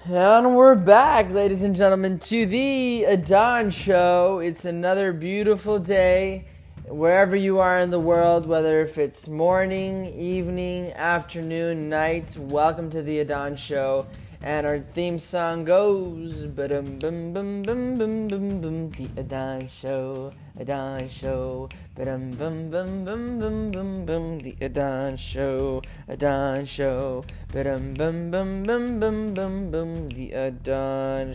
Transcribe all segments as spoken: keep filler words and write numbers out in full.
And we're back, ladies and gentlemen, to the Adon Show. It's another beautiful day, wherever you are in the world, whether if it's morning, evening, afternoon, night. Welcome to the Adon Show. And our theme song goes, ba-dum bum bum bum bum bum bum, the Adon Show, Adon Show, ba-dum bum bum bum bum bum bum, the Adon Show, Adon Show, ba-dum bum bum bum bum bum bum, the Adon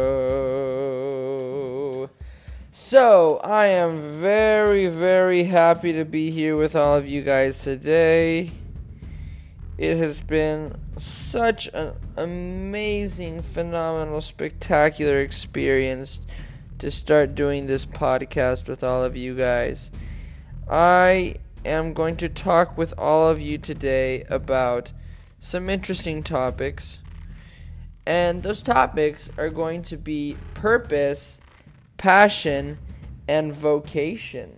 Show. So, I am very, very happy to be here with all of you guys today. It has been such an amazing, phenomenal, spectacular experience to start doing this podcast with all of you guys. I am going to talk with all of you today about some interesting topics. And those topics are going to be purpose, passion, and vocation.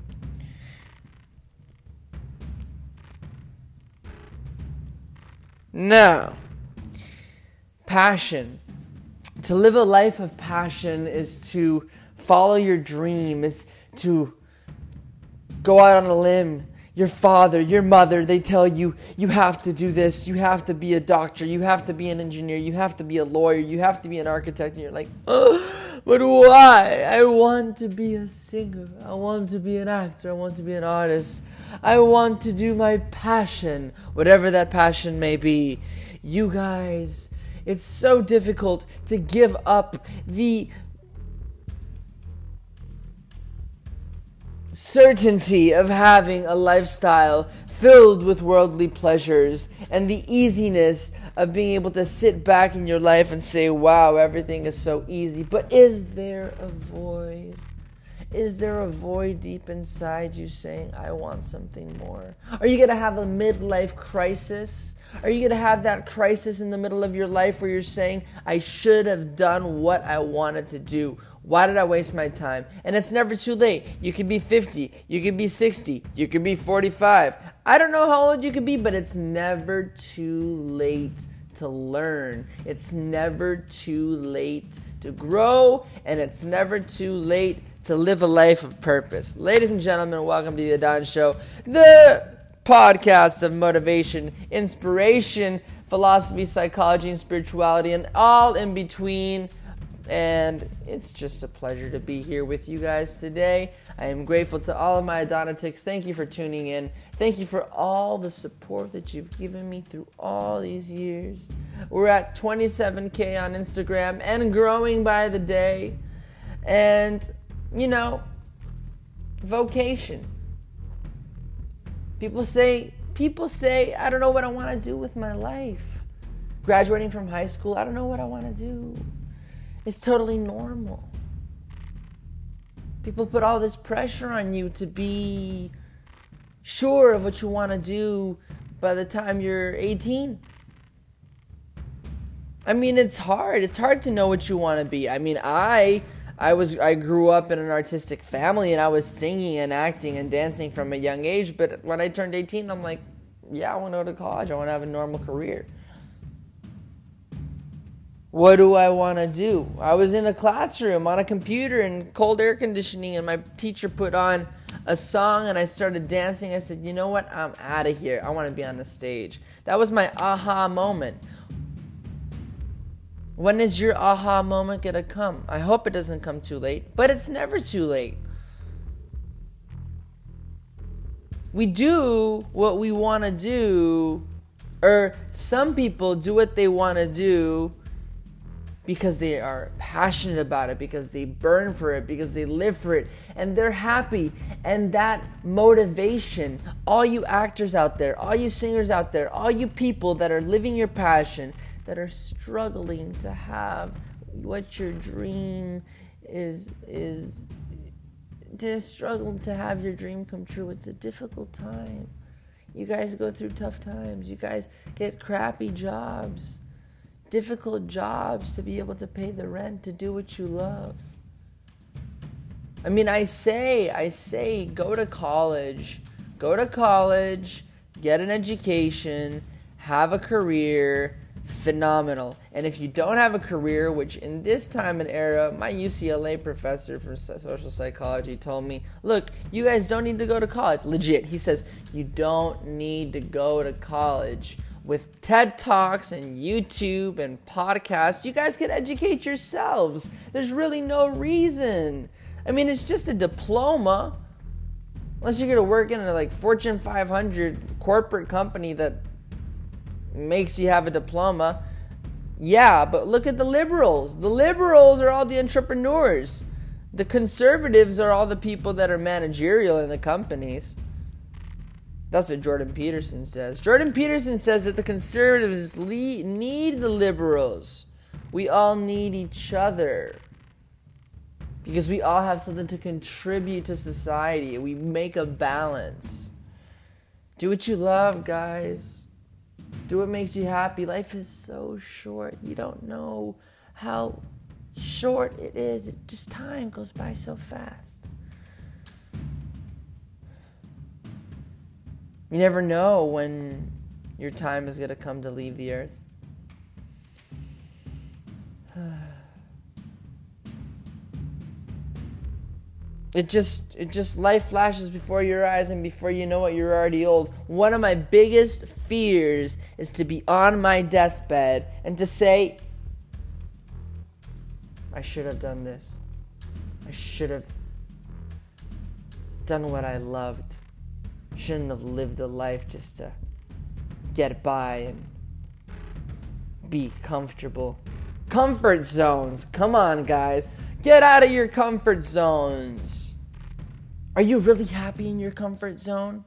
Now, passion. To live a life of passion is to follow your dream, is to go out on a limb. Your father, your mother, they tell you, you have to do this, you have to be a doctor, you have to be an engineer, you have to be a lawyer, you have to be an architect, and you're like, oh, but why? I want to be a singer, I want to be an actor, I want to be an artist, I want to do my passion, whatever that passion may be. You guys, it's so difficult to give up the certainty of having a lifestyle filled with worldly pleasures and the easiness of being able to sit back in your life and say, wow, everything is so easy. But is there a void? Is there a void deep inside you saying, I want something more? Are you going to have a midlife crisis? Are you going to have that crisis in the middle of your life where you're saying, I should have done what I wanted to do? Why did I waste my time? And it's never too late. You could be fifty. You could be sixty. You could be forty-five. I don't know how old you could be, but it's never too late to learn. It's never too late to grow. And it's never too late to live a life of purpose. Ladies and gentlemen, welcome to the Adon Show, the podcast of motivation, inspiration, philosophy, psychology, and spirituality, and all in between. And it's just a pleasure to be here with you guys today. I am grateful to all of my Adonatics. Thank you for tuning in. Thank you for all the support that you've given me through all these years. We're at twenty-seven K on Instagram and growing by the day. And, you know, vocation. People say, people say, I don't know what I want to do with my life. Graduating from high school, I don't know what I want to do. It's totally normal. People put all this pressure on you to be sure of what you want to do by the time you're eighteen. I mean, it's hard. It's hard to know what you want to be. I mean, I I was I grew up in an artistic family and I was singing and acting and dancing from a young age, but when I turned eighteen, I'm like, yeah, I want to go to college. I want to have a normal career. What do I want to do? I was in a classroom on a computer in cold air conditioning, and my teacher put on a song, and I started dancing. I said, you know what? I'm out of here. I want to be on the stage. That was my aha moment. When is your aha moment going to come? I hope it doesn't come too late, but it's never too late. We do what we want to do, or some people do what they want to do because they are passionate about it, because they burn for it, because they live for it, and they're happy. And that motivation, all you actors out there, all you singers out there, all you people that are living your passion, that are struggling to have what your dream is, is to struggle to have your dream come true. It's a difficult time. You guys go through tough times. You guys get crappy jobs. Difficult jobs to be able to pay the rent, to do what you love. I mean, I say, I say, go to college. Go to college, get an education, have a career, phenomenal. And if you don't have a career, which in this time and era, my U C L A professor for social psychology told me, look, you guys don't need to go to college. Legit. He says, you don't need to go to college. With TED Talks and YouTube and podcasts, you guys can educate yourselves. There's really no reason. I mean, it's just a diploma. Unless you're going to work in a like Fortune five hundred corporate company that makes you have a diploma. Yeah, but look at the liberals. The liberals are all the entrepreneurs. The conservatives are all the people that are managerial in the companies. That's what Jordan Peterson says. Jordan Peterson says that the conservatives le- need the liberals. We all need each other. Because we all have something to contribute to society. We make a balance. Do what you love, guys. Do what makes you happy. Life is so short. You don't know how short it is. It just time goes by so fast. You never know when your time is going to come to leave the earth. It just, it just, life flashes before your eyes, and before you know it, you're already old. One of my biggest fears is to be on my deathbed and to say, I should have done this. I should have done what I loved. Shouldn't have lived a life just to get by and be comfortable. Comfort zones. Come on, guys. Get out of your comfort zones. Are you really happy in your comfort zone?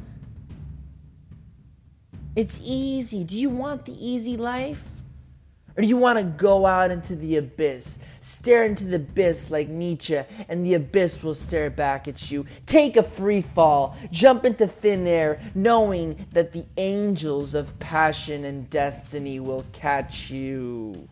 It's easy. Do you want the easy life? Or do you want to go out into the abyss? Stare into the abyss like Nietzsche, and the abyss will stare back at you. Take a free fall. Jump into thin air, knowing that the angels of passion and destiny will catch you.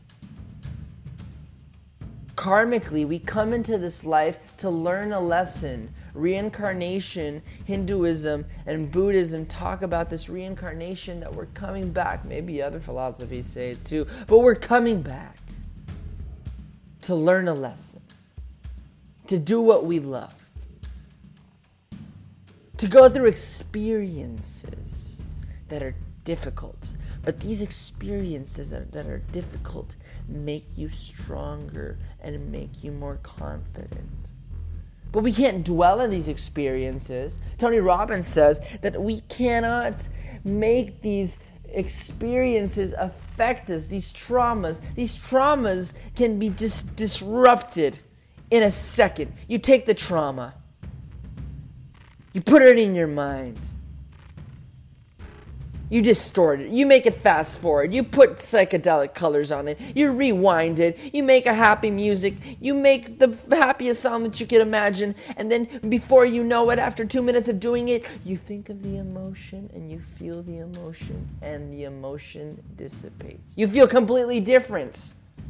Karmically, we come into this life to learn a lesson. Reincarnation, Hinduism, and Buddhism talk about this reincarnation, that we're coming back. Maybe other philosophies say it too, but we're coming back to learn a lesson, to do what we love, to go through experiences that are difficult. But these experiences that are, that are difficult make you stronger and make you more confident. But we can't dwell on these experiences. Tony Robbins says that we cannot make these experiences affect us, these traumas. These traumas can be just disrupted in a second. You take the trauma, you put it in your mind, you distort it, you make it fast forward, you put psychedelic colors on it, you rewind it, you make a happy music, you make the happiest song that you can imagine, and then before you know it, after two minutes of doing it, you think of the emotion and you feel the emotion, and the emotion dissipates. You feel completely different.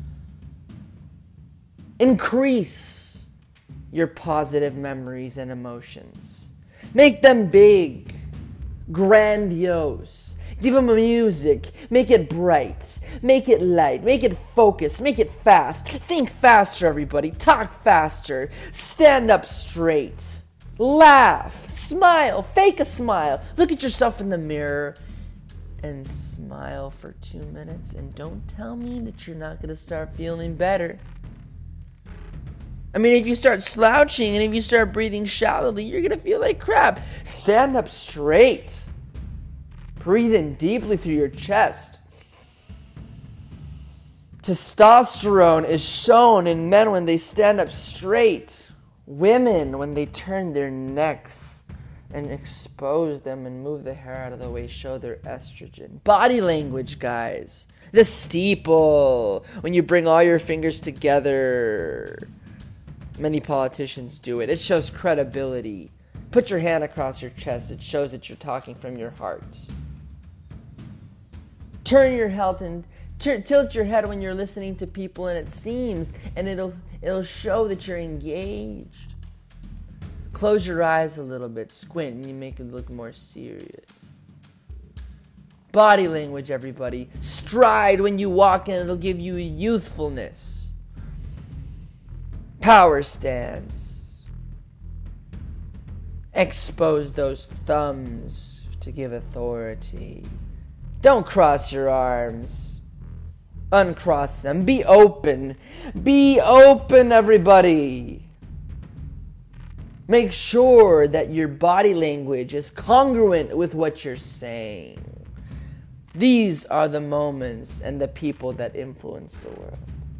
Increase your positive memories and emotions. Make them big, grandiose. Give them a music. Make it bright. Make it light. Make it focused. Make it fast. Think faster, everybody. Talk faster. Stand up straight. Laugh. Smile. Fake a smile. Look at yourself in the mirror and smile for two minutes. And don't tell me that you're not going to start feeling better. I mean, if you start slouching and if you start breathing shallowly, you're going to feel like crap. Stand up straight. Breathe in deeply through your chest. Testosterone is shown in men when they stand up straight. Women when they turn their necks and expose them and move the hair out of the way, show their estrogen. Body language, guys. The steeple. When you bring all your fingers together. Many politicians do it. It shows credibility. Put your hand across your chest. It shows that you're talking from your heart. Turn your head and t- tilt your head when you're listening to people, and it seems, and it'll it'll show that you're engaged. Close your eyes a little bit, squint, and you make it look more serious. Body language, everybody. Stride when you walk in, it'll give you youthfulness. Power stance. Expose those thumbs to give authority. Don't cross your arms. Uncross them. Be open. Be open, everybody. Make sure that your body language is congruent with what you're saying. These are the moments and the people that influence the world.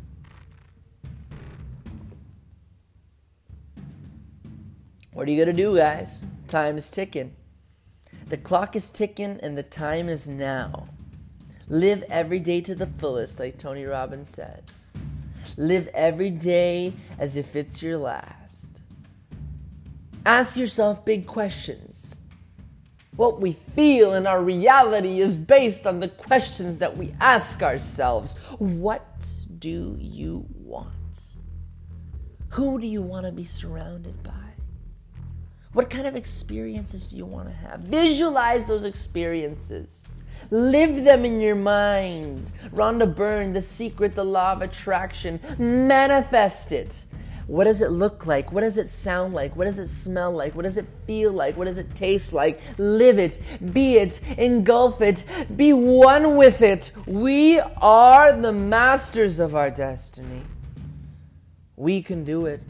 What are you going to do, guys? Time is ticking. The clock is ticking and the time is now. Live every day to the fullest, like Tony Robbins says. Live every day as if it's your last. Ask yourself big questions. What we feel in our reality is based on the questions that we ask ourselves. What do you want? Who do you want to be surrounded by? What kind of experiences do you want to have? Visualize those experiences. Live them in your mind. Rhonda Byrne, The Secret, The Law of Attraction. Manifest it. What does it look like? What does it sound like? What does it smell like? What does it feel like? What does it taste like? Live it. Be it. Engulf it. Be one with it. We are the masters of our destiny. We can do it.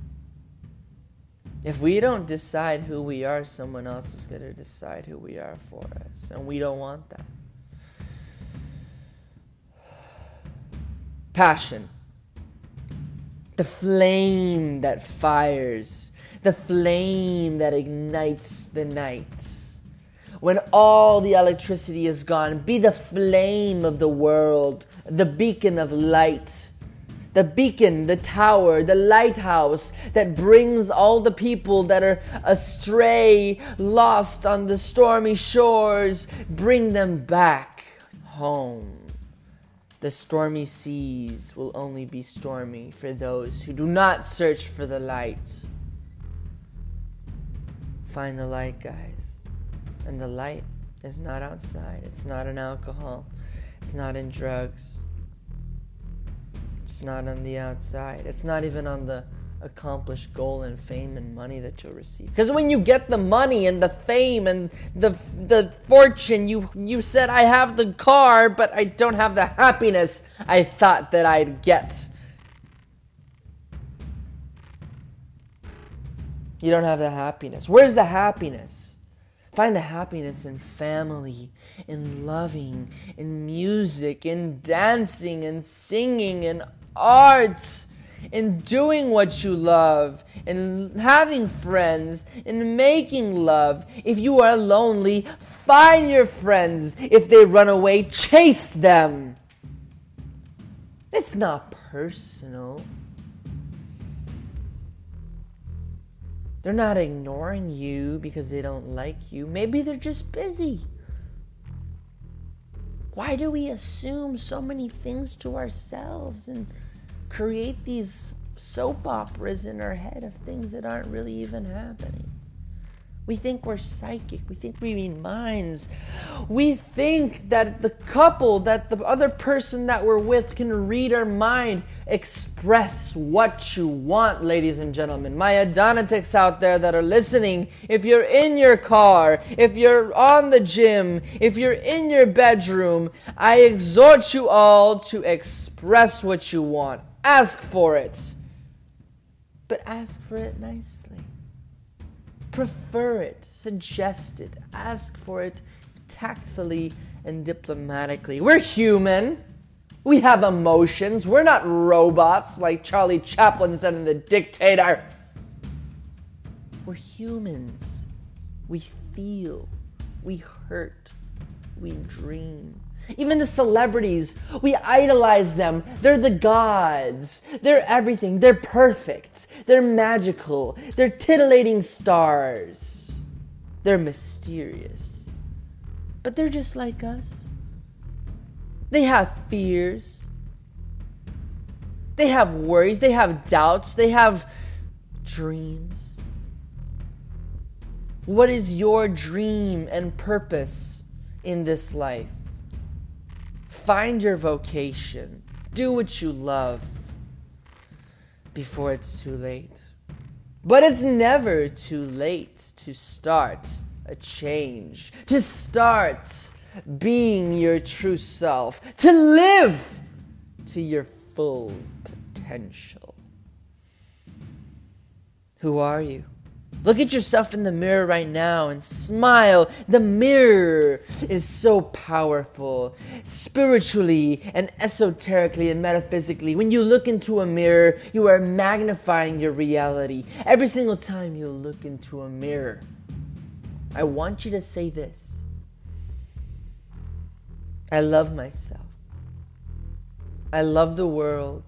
If we don't decide who we are, someone else is going to decide who we are for us. And we don't want that. Passion. The flame that fires. The flame that ignites the night. When all the electricity is gone, be the flame of the world. The beacon of light. The beacon, the tower, the lighthouse that brings all the people that are astray, lost on the stormy shores, bring them back home. The stormy seas will only be stormy for those who do not search for the light. Find the light, guys. And the light is not outside. It's not in alcohol. It's not in drugs. It's not on the outside. It's not even on the accomplished goal and fame and money that you'll receive. Because when you get the money and the fame and the the fortune, you you said, I have the car, but I don't have the happiness I thought that I'd get. You don't have the happiness. Where's the happiness? Find the happiness in family, in loving, in music, in dancing, in singing, in art, in doing what you love, in having friends, in making love. If you are lonely, find your friends. If they run away, chase them. It's not personal. They're not ignoring you because they don't like you. Maybe they're just busy. Why do we assume so many things to ourselves and create these soap operas in our head of things that aren't really even happening? We think we're psychic. We think we read minds. We think that the couple, that the other person that we're with can read our mind. Express what you want, ladies and gentlemen. My Adonatics out there that are listening, if you're in your car, if you're on the gym, if you're in your bedroom, I exhort you all to express what you want. Ask for it. But ask for it nicely. Prefer it, suggest it, ask for it tactfully and diplomatically. We're human. We have emotions. We're not robots like Charlie Chaplin said in The Dictator. We're humans. We feel. We hurt. We dream. Even the celebrities, we idolize them. They're the gods. They're everything. They're perfect. They're magical. They're titillating stars. They're mysterious. But they're just like us. They have fears. They have worries. They have doubts. They have dreams. What is your dream and purpose? in this life. Find your vocation. Do what you love before it's too late. But it's never too late to start a change, to start being your true self, to live to your full potential. Who are you? Look at yourself in the mirror right now and smile. The mirror is so powerful, spiritually and esoterically and metaphysically. When you look into a mirror, you are magnifying your reality. Every single time you look into a mirror, I want you to say this: I love myself. I love the world.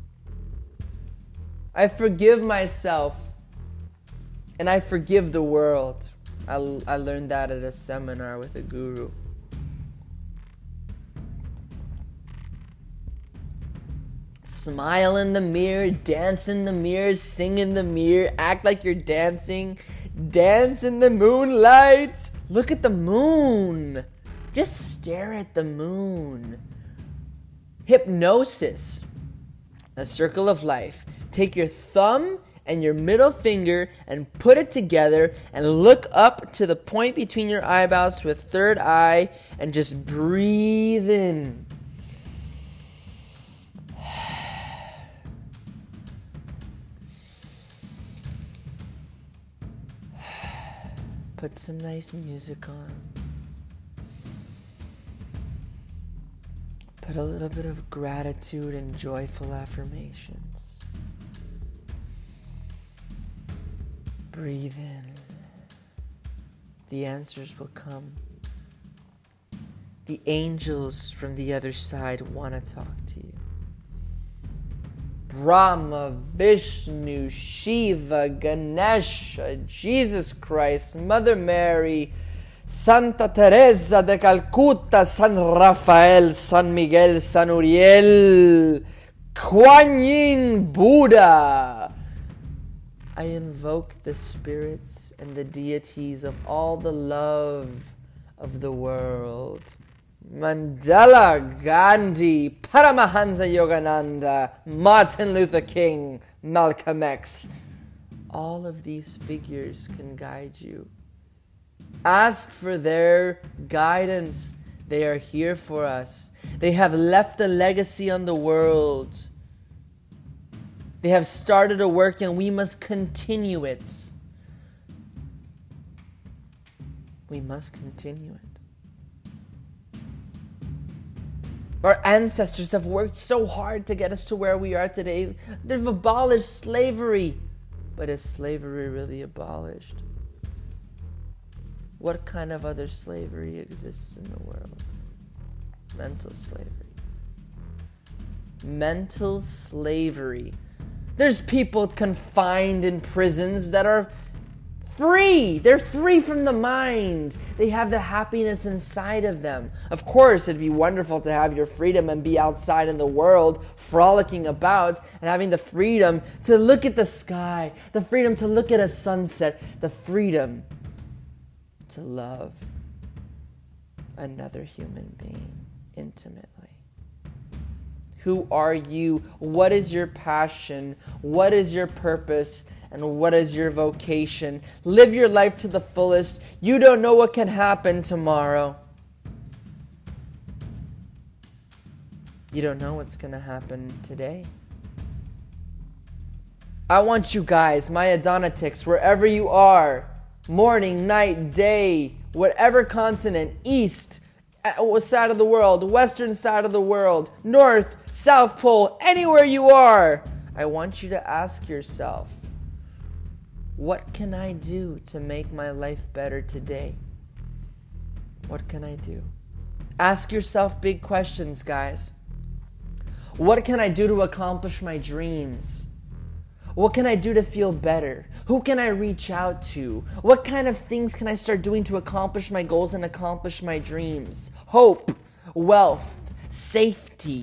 I forgive myself. And I forgive the world. I, I learned that at a seminar with a guru. Smile in the mirror, dance in the mirror, sing in the mirror, act like you're dancing. Dance in the moonlight. Look at the moon. Just stare at the moon. Hypnosis. The circle of life. Take your thumb and your middle finger and put it together and look up to the point between your eyebrows with third eye and just breathe in. Put some nice music on. Put a little bit of gratitude and joyful affirmations. Breathe in. The answers will come. The angels from the other side want to talk to you. Brahma, Vishnu, Shiva, Ganesha, Jesus Christ, Mother Mary, Santa Teresa de Calcutta, San Rafael, San Miguel, San Uriel, Kuan Yin, Buddha. I invoke the spirits and the deities of all the love of the world. Mandela, Gandhi, Paramahansa Yogananda, Martin Luther King, Malcolm X. All of these figures can guide you. Ask for their guidance. They are here for us. They have left a legacy on the world. They have started a work and we must continue it. We must continue it. Our ancestors have worked so hard to get us to where we are today. They've abolished slavery. But is slavery really abolished? What kind of other slavery exists in the world? Mental slavery. Mental slavery. There's people confined in prisons that are free. They're free from the mind. They have the happiness inside of them. Of course, it'd be wonderful to have your freedom and be outside in the world, frolicking about, and having the freedom to look at the sky, the freedom to look at a sunset, the freedom to love another human being intimately. Who are you? What is your passion? What is your purpose? And what is your vocation? Live your life to the fullest. You don't know what can happen tomorrow. You don't know what's going to happen today. I want you guys, my Adonatics, wherever you are, morning, night, day, whatever continent, east, side of the world, western side of the world, north, south pole, anywhere you are, I want you to ask yourself, what can I do to make my life better today? What can I do? Ask yourself big questions, guys. What can I do to accomplish my dreams? What can I do to feel better? Who can I reach out to? What kind of things can I start doing to accomplish my goals and accomplish my dreams? Hope, wealth, safety,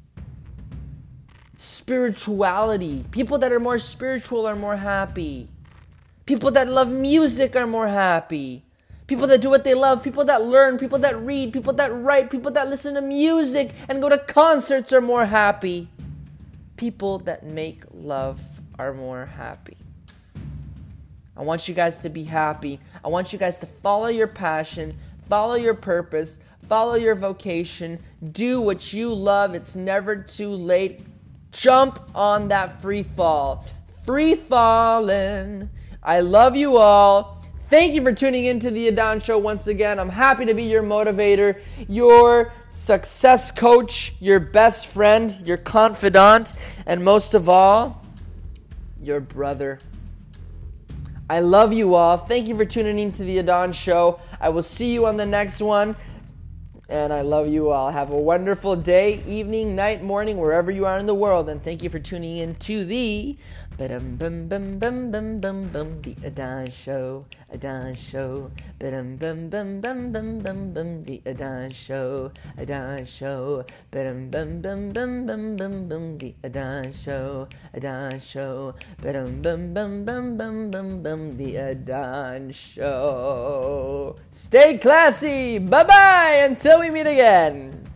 spirituality. People that are more spiritual are more happy. People that love music are more happy. People that do what they love, people that learn, people that read, people that write, people that listen to music and go to concerts are more happy. People that make love are more happy. I want you guys to be happy. I want you guys to follow your passion, follow your purpose, follow your vocation, do what you love. It's never too late. Jump on that free fall. Free falling. I love you all. Thank you for tuning in to the Adan Show once again. I'm happy to be your motivator, your success coach, your best friend, your confidant, and most of all, your brother. I love you all. Thank you for tuning in to the Adan Show. I will see you on the next one. And I love you all. Have a wonderful day, evening, night, morning, wherever you are in the world. And thank you for tuning in to the Ba-dum bum bum bum bum bum bum the Adan Show, Adan Show, ba-dum bum bum bum bum bum bum the Adan Show, Adan Show, ba-dum bum bum bum bum bum bum the Adan Show, Adan Show, ba-dum bum bum bum bum bum bum the Adan Show. Stay classy. Bye bye until we meet again.